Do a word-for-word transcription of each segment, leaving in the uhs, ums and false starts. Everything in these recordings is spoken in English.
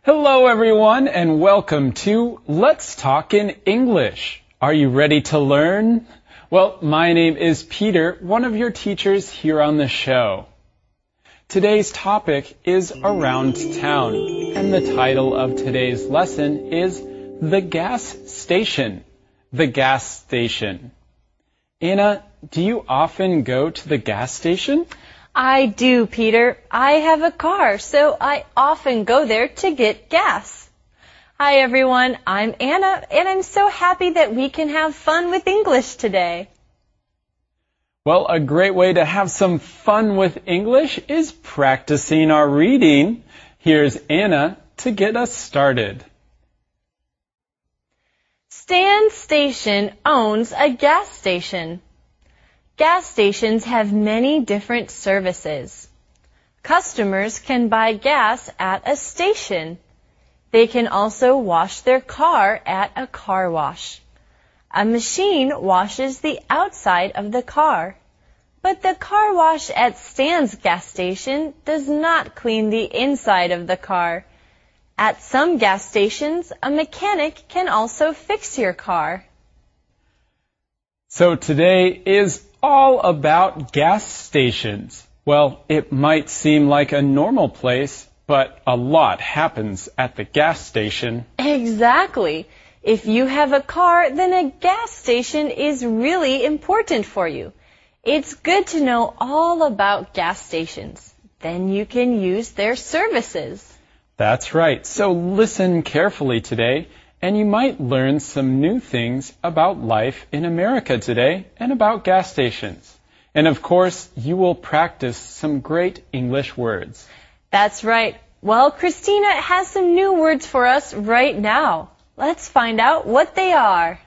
Hello everyone and welcome to Let's Talk in English. Are you ready to learn? Well, my name is Peter, one of your teachers here on the show. Today's topic is around town, and the title of today's lesson is The Gas Station. The gas station. Anna, do you often go to the gas station? I do, Peter. I have a car, so I often go there to get gas. Hi, everyone. I'm Anna, and I'm so happy that we can have fun with English today. Well, a great way to have some fun with English is practicing our reading. Here's Anna to get us started. Stan Station owns a gas station. Gas stations have many different services. Customers can buy gas at a station. They can also wash their car at a car wash. A machine washes the outside of the car. But the car wash at Stan's gas station does not clean the inside of the car. At some gas stations, a mechanic can also fix your car. So today is all about gas stations. Well, it might seem like a normal place, but a lot happens at the gas station. Exactly. If you have a car, then a gas station is really important for you. It's good to know all about gas stations. Then you can use their services. That's right. So listen carefully today, and you might learn some new things about life in America today and about gas stations. And of course, you will practice some great English words. That's right. Well, Christina has some new words for us right now. Let's find out what they are.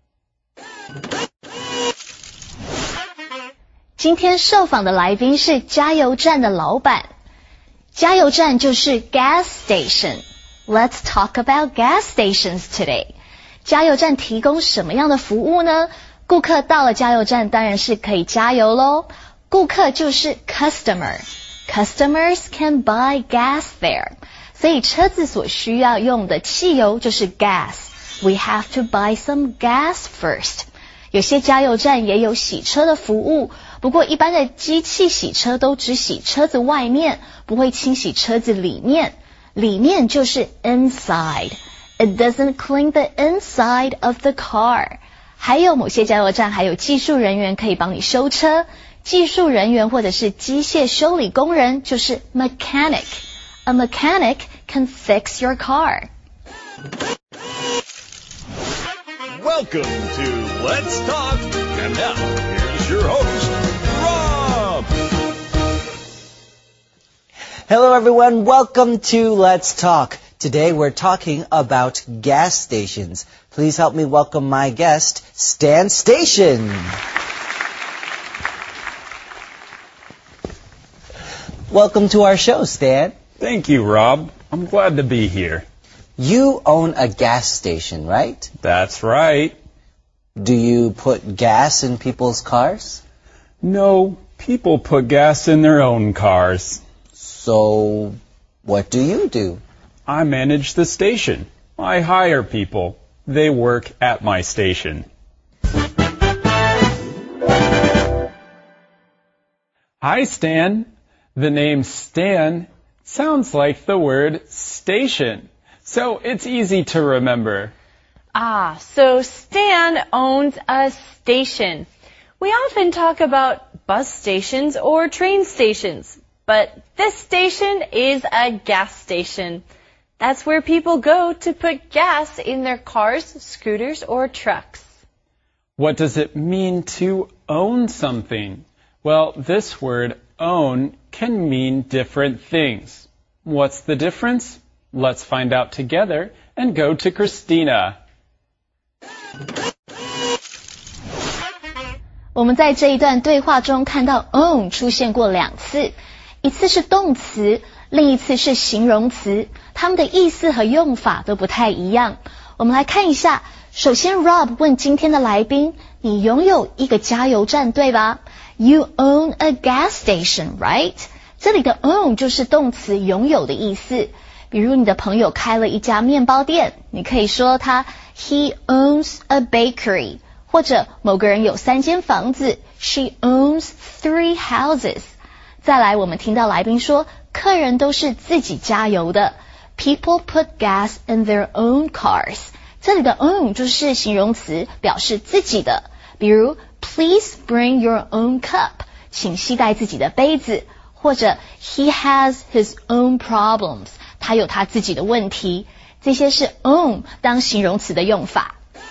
今天受访的来宾是加油站的老板。加油站就是 gas station。Let's talk about gas stations today. 加油站提供什么样的服务呢？顾客到了加油站当然是可以加油咯。顾客就是 customer。Customers can buy gas there. 所以车子所需要用的汽油就是 gas. We have to buy some gas first. 有些加油站也有洗車的服務，不過一般的機器洗車都只洗車子外面，不會清洗車子裡面。裡面就是 inside. It doesn't clean the inside of the car. 還有某些加油站還有技術人員可以幫你修車。技術人員或者是機械修理工人就是 mechanic. A mechanic can fix your car. Welcome to Let's Talk. And now, here's your host, Rob. Hello everyone, welcome to Let's Talk. Today we're talking about gas stations. Please help me welcome my guest, Stan Station. Welcome to our show, Stan. Thank you, Rob. I'm glad to be here. You own a gas station, right? That's right. Do you put gas in people's cars? No, people put gas in their own cars. So, what do you do? I manage the station. I hire people. They work at my station. Hi, Stan. The name Stan sounds like the word station, so it's easy to remember. Ah, so Stan owns a station. We often talk about bus stations or train stations, but this station is a gas station. That's where people go to put gas in their cars, scooters, or trucks. What does it mean to own something? Well, this word own can mean different things. What's the difference? Let's find out together and go to Christina. 我们在这一段对话中看到 own 出现过两次，一次是动词，另一次是形容词，它们的意思和用法都不太一样。我们来看一下，首先 Rob 问今天的来宾，你拥有一个加油站对吧？ You own a gas station, right? 这里的 own 就是动词拥有的意思。 比如你的朋友开了一家面包店，你可以说他 He owns a bakery， 或者某个人有三间房子 She owns three houses。 再来，我们听到来宾说客人都是自己加油的， People put gas in their own cars。 这里的 own 就是形容词，表示自己的，比如 Please bring your own cup， 请携带自己的杯子，或者 He has his own problems， 他有他自己的问题。这些是 own 当形容词的用法。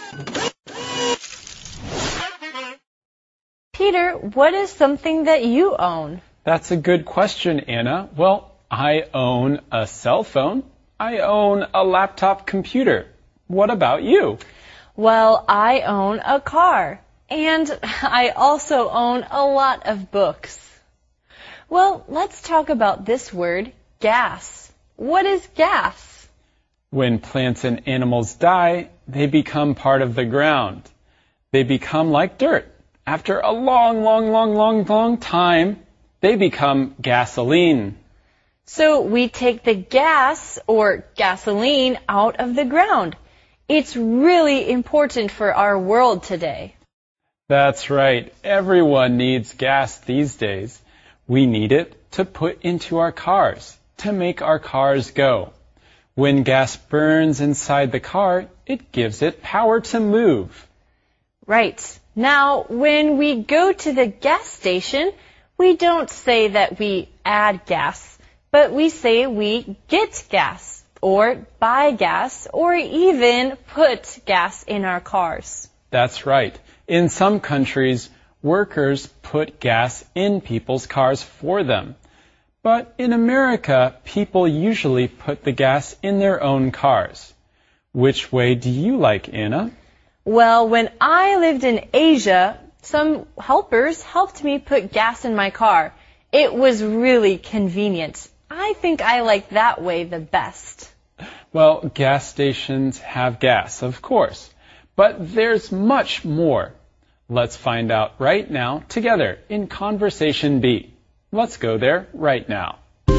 Peter, what is something that you own? That's a good question, Anna. Well, I own a cell phone. I own a laptop computer. What about you? Well, I own a car. And I also own a lot of books. Well, let's talk about this word, gas. What is gas? When plants and animals die, they become part of the ground. They become like dirt. After a long, long, long, long, long time, they become gasoline. So we take the gas or gasoline out of the ground. It's really important for our world today. That's right. Everyone needs gas these days. We need it to put into our cars, to make our cars go. When gas burns inside the car, it gives it power to move. Right. Now, when we go to the gas station, we don't say that we add gas, but we say we get gas, or buy gas, or even put gas in our cars. That's right. In some countries, workers put gas in people's cars for them. But in America, people usually put the gas in their own cars. Which way do you like, Anna? Well, when I lived in Asia, some helpers helped me put gas in my car. It was really convenient. I think I like that way the best. Well, gas stations have gas, of course. But there's much more. Let's find out right now together in Conversation B. Let's go there right now.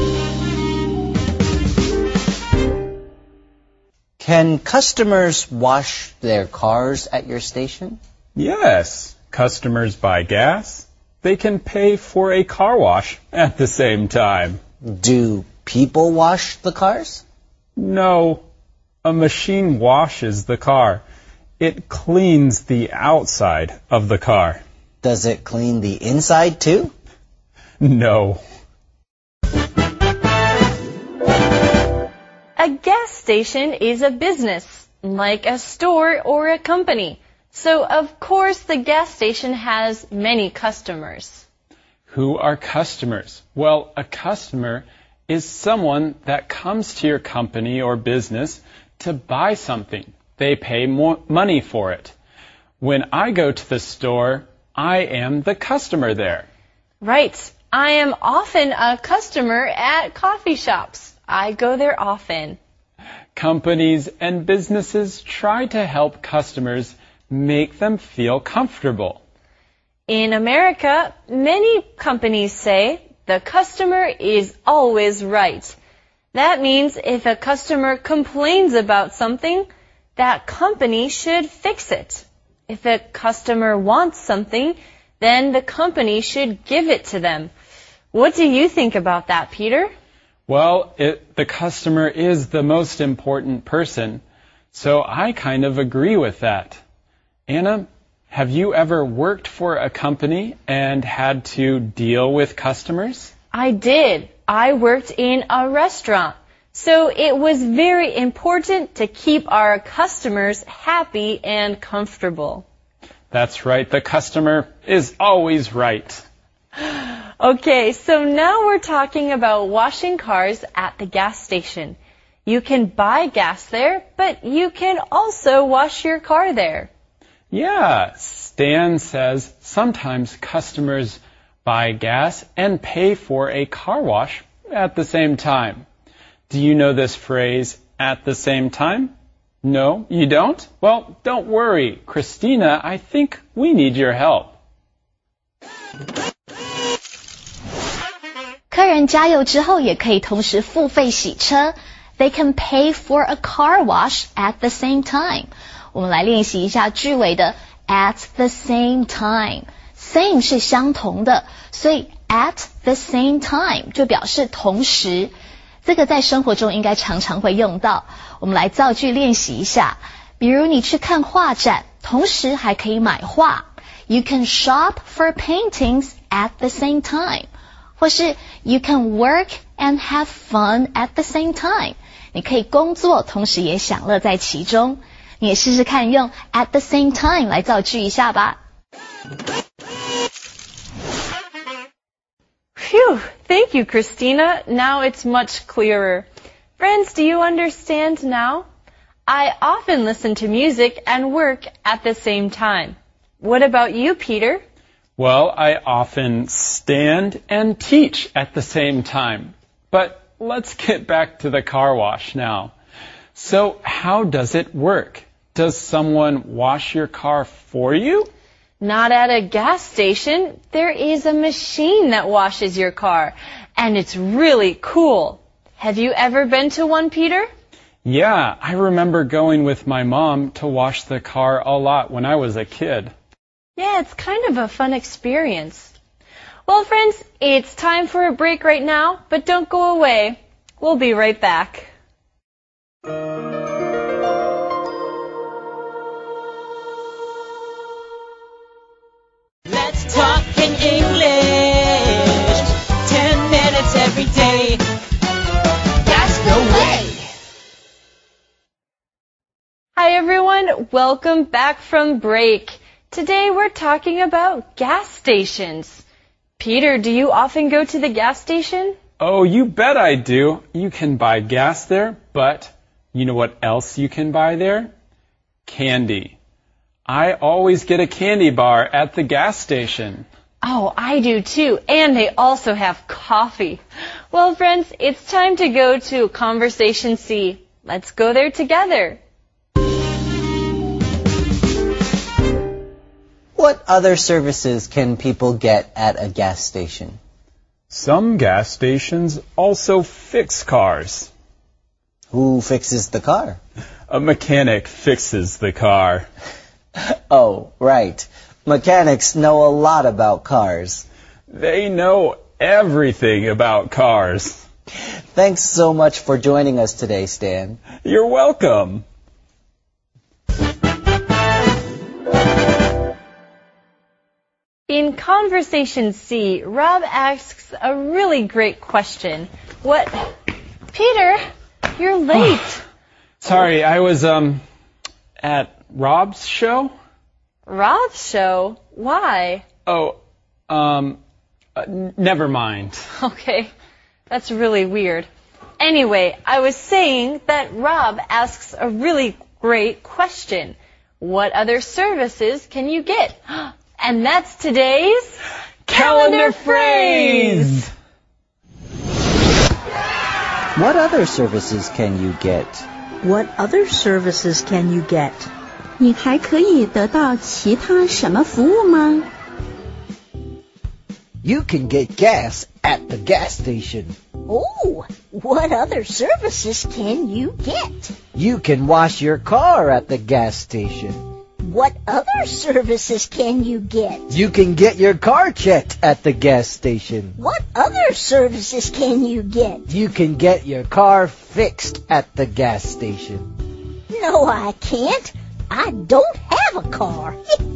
Can customers wash their cars at your station? Yes. Customers buy gas. They can pay for a car wash at the same time. Do people wash the cars? No. A machine washes the car. It cleans the outside of the car. Does it clean the inside too? No. A gas station is a business, like a store or a company. So, of course, the gas station has many customers. Who are customers? Well, a customer is someone that comes to your company or business to buy something. They pay more money for it. When I go to the store, I am the customer there. Right. I am often a customer at coffee shops. I go there often. Companies and businesses try to help customers make them feel comfortable. In America, many companies say the customer is always right. That means if a customer complains about something, that company should fix it. If a customer wants something, then the company should give it to them. What do you think about that, Peter? Well, it, the customer is the most important person, so I kind of agree with that. Anna, have you ever worked for a company and had to deal with customers? I did. I worked in a restaurant. So it was very important to keep our customers happy and comfortable. That's right. The customer is always right. Okay, so now we're talking about washing cars at the gas station. You can buy gas there, but you can also wash your car there. Yeah, Stan says sometimes customers buy gas and pay for a car wash at the same time. Do you know this phrase, at the same time? No, you don't? Well, don't worry. Christina, I think we need your help. 客人加油之后也可以同时付费洗车。 they can pay for a car wash at the same time. 我们来练习一下句尾的 at the same time. Same 是相同的，所以 at the same time 就表示同时。这个在生活中应该常常会用到。我们来造句练习一下。比如你去看画展，同时还可以买画。You can shop for paintings at the same time. 或是 You can work and have fun at the same time. 你可以工作，同时也享乐在其中。你也试试看用 at the same time 来造句一下吧。 Phew, thank you, Christina. Now it's much clearer. Friends, do you understand now? I often listen to music and work at the same time. What about you, Peter? Well, I often stand and teach at the same time. But let's get back to the car wash now. So how does it work? Does someone wash your car for you? Not at a gas station. There is a machine that washes your car, and it's really cool. Have you ever been to one, Peter? Yeah, I remember going with my mom to wash the car a lot when I was a kid. Yeah, it's kind of a fun experience. Well, friends, it's time for a break right now, but don't go away. We'll be right back. Let's talk in English. Ten minutes every day. That's the way. Hi, everyone. Welcome back from break. Today we're talking about gas stations. Peter, do you often go to the gas station? Oh, you bet I do. You can buy gas there, but you know what else you can buy there? Candy. I always get a candy bar at the gas station. Oh, I do too. And they also have coffee. Well, friends, it's time to go to Conversation C. Let's go there together. What other services can people get at a gas station? Some gas stations also fix cars. Who fixes the car? A mechanic fixes the car. Oh, right. Mechanics know a lot about cars. They know everything about cars. Thanks so much for joining us today, Stan. You're welcome. In Conversation C, Rob asks a really great question. What? Peter, you're late. Sorry, I was, um, at Rob's show? Rob's show? Why? Oh, um, uh, n- never mind. Okay, that's really weird. Anyway, I was saying that Rob asks a really great question. What other services can you get? And that's today's Calendar phrase! What other services can you get? What other services can you get? 你还可以得到其他什么服务吗？ You can get gas at the gas station. Oh, what other services can you get? You can wash your car at the gas station. What other services can you get? You can get your car checked at the gas station. What other services can you get? You can get your car fixed at the gas station. No, I can't. I don't have a car.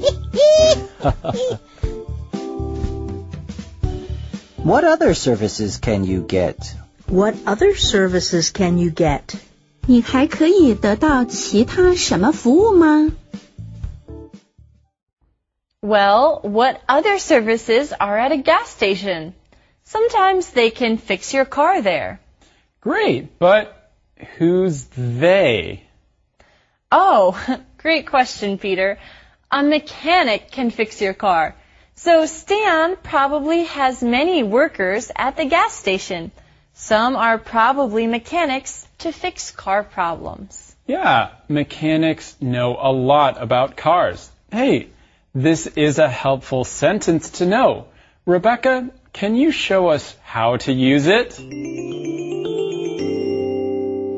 What other services can you get? What other services can you get? 你还可以得到其他什么服务吗？ Well, what other services are at a gas station? Sometimes they can fix your car there. Great, but who's they? Oh, great question, Peter. A mechanic can fix your car. So Stan probably has many workers at the gas station. Some are probably mechanics to fix car problems. Yeah, mechanics know a lot about cars. Hey, this is a helpful sentence to know. Rebecca, can you show us how to use it?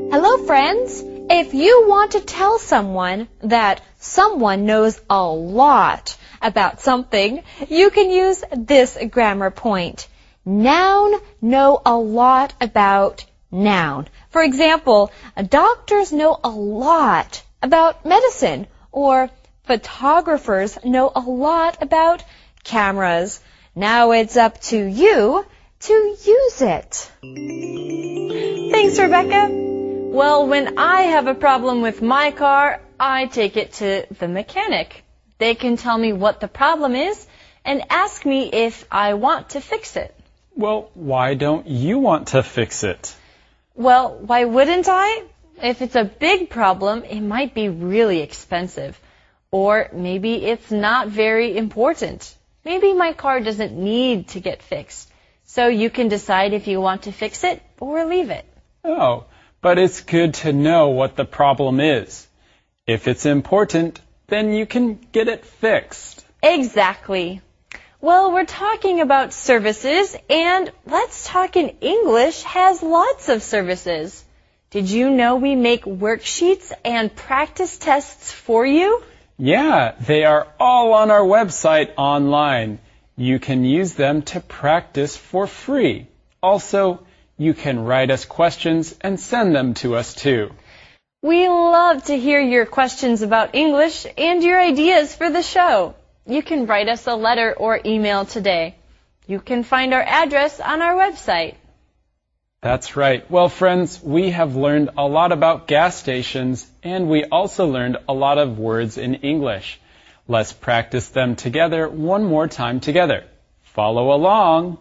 Hello, friends. If you want to tell someone that someone knows a lot about something, you can use this grammar point. Noun know a lot about noun. For example, doctors know a lot about medicine, or photographers know a lot about cameras. Now it's up to you to use it. Thanks, Rebecca. Well, when I have a problem with my car, I take it to the mechanic. They can tell me what the problem is and ask me if I want to fix it. Well, why don't you want to fix it? Well, why wouldn't I? If it's a big problem, it might be really expensive. Or maybe it's not very important. Maybe my car doesn't need to get fixed. So you can decide if you want to fix it or leave it. Oh, but it's good to know what the problem is. If it's important, then you can get it fixed. Exactly. Well, we're talking about services, and Let's Talk in English has lots of services. Did you know we make worksheets and practice tests for you? Yeah, they are all on our website online. You can use them to practice for free. Also, you can write us questions and send them to us too. We love to hear your questions about English and your ideas for the show. You can write us a letter or email today. You can find our address on our website. That's right. Well, friends, we have learned a lot about gas stations, and we also learned a lot of words in English. Let's practice them together one more time together. Follow along.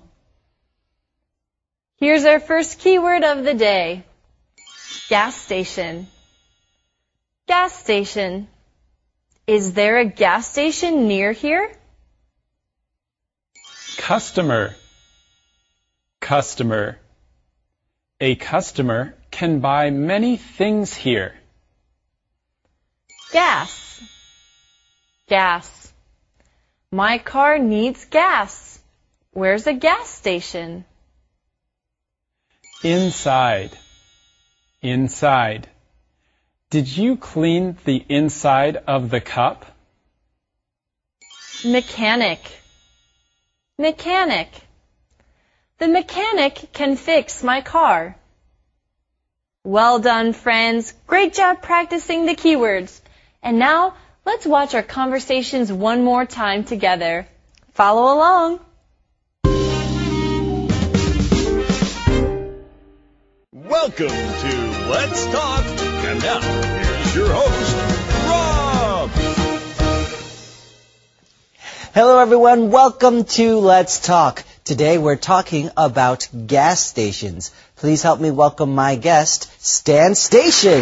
Here's our first keyword of the day. Gas station. Gas station. Is there a gas station near here? Customer. Customer. A customer can buy many things here. Gas. Gas. My car needs gas. Where's a gas station? Inside. Inside. Did you clean the inside of the cup? Mechanic. Mechanic. The mechanic can fix my car. Well done, friends. Great job practicing the keywords. And now, let's watch our conversations one more time together. Follow along. Welcome to Let's Talk. And now, here's your host, Rob. Hello, everyone. Welcome to Let's Talk. Today we're talking about gas stations. Please help me welcome my guest, Stan Station.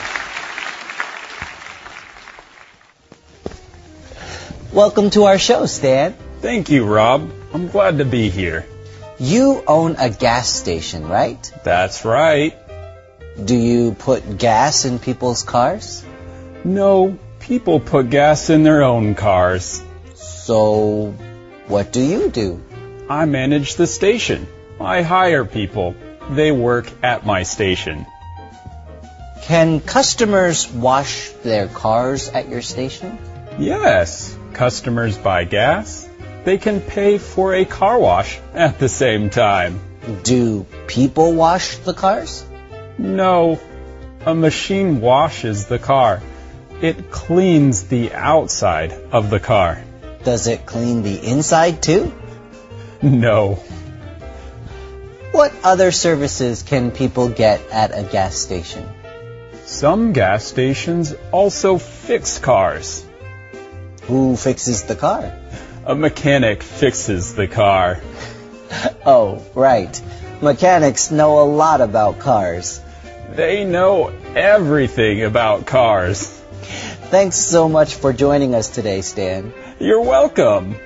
Welcome to our show, Stan. Thank you, Rob. I'm glad to be here. You own a gas station, right? That's right. Do you put gas in people's cars? No, people put gas in their own cars. So, what do you do? I manage the station. I hire people. They work at my station. Can customers wash their cars at your station? Yes, customers buy gas. They can pay for a car wash at the same time. Do people wash the cars? No, a machine washes the car. It cleans the outside of the car. Does it clean the inside too? No. What other services can people get at a gas station? Some gas stations also fix cars. Who fixes the car? A mechanic fixes the car. Oh, right. Mechanics know a lot about cars. They know everything about cars. Thanks so much for joining us today, Stan. You're welcome.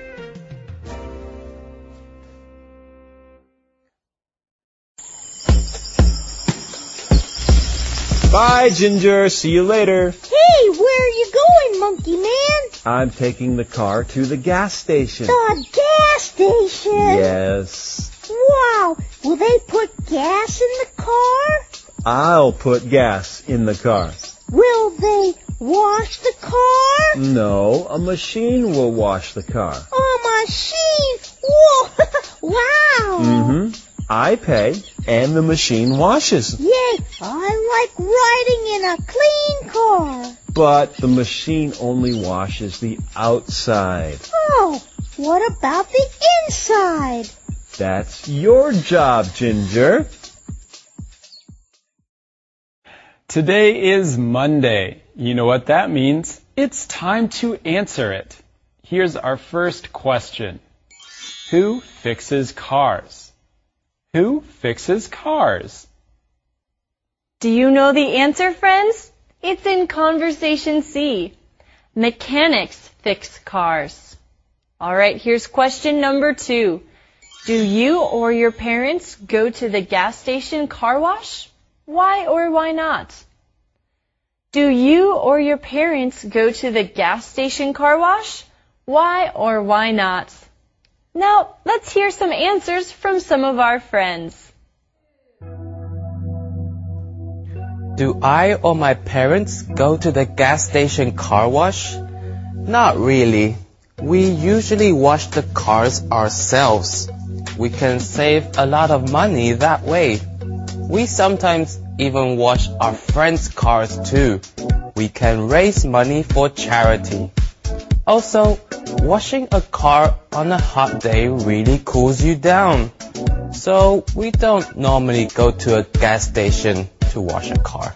Bye, Ginger. See you later. Hey, where are you going, Monkey Man? I'm taking the car to the gas station. The gas station? Yes. Wow. Will they put gas in the car? I'll put gas in the car. Will they wash the car? No, a machine will wash the car. A machine? Whoa! Wow! Mm-hmm. I pay, and the machine washes. Yay! I like riding in a clean car. But the machine only washes the outside. Oh, what about the inside? That's your job, Ginger. Today is Monday. You know what that means? It's time to answer it. Here's our first question. Who fixes cars? Who fixes cars? Do you know the answer, friends? It's in Conversation C. Mechanics fix cars. All right, here's question number two. Do you or your parents go to the gas station car wash? Why or why not? Do you or your parents go to the gas station car wash? Why or why not? Now, let's hear some answers from some of our friends. Do I or my parents go to the gas station car wash? Not really. We usually wash the cars ourselves. We can save a lot of money that way. We sometimes even wash our friends' cars too. We can raise money for charity. Also, washing a car on a hot day really cools you down. So we don't normally go to a gas station to wash a car.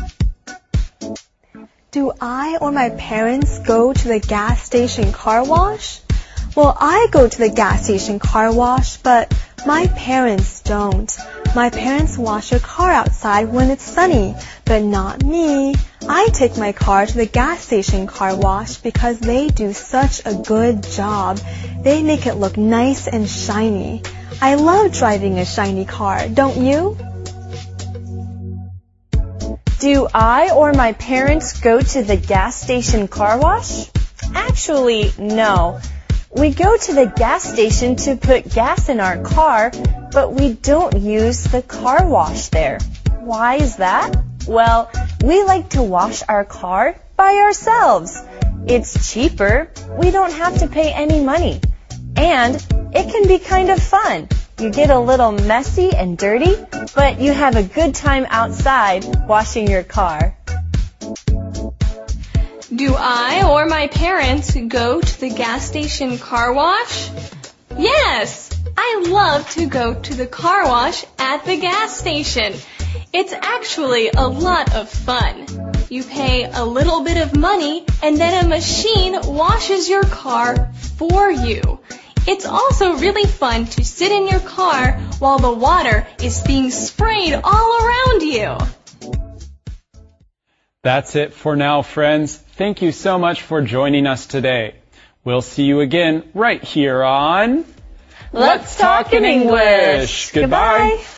Do I or my parents go to the gas station car wash? Well, I go to the gas station car wash, but my parents don't. My parents wash their car outside when it's sunny, but not me. I take my car to the gas station car wash because they do such a good job. They make it look nice and shiny. I love driving a shiny car, don't you? Do I or my parents go to the gas station car wash? Actually, no. We go to the gas station to put gas in our car, but we don't use the car wash there. Why is that? Well, we like to wash our car by ourselves. It's cheaper. We don't have to pay any money. And it can be kind of fun. You get a little messy and dirty, but you have a good time outside washing your car. Do I or my parents go to the gas station car wash? Yes! I love to go to the car wash at the gas station. It's actually a lot of fun. You pay a little bit of money and then a machine washes your car for you. It's also really fun to sit in your car while the water is being sprayed all around you. That's it for now, friends. Thank you so much for joining us today. We'll see you again right here on Let's Talk in English. Goodbye.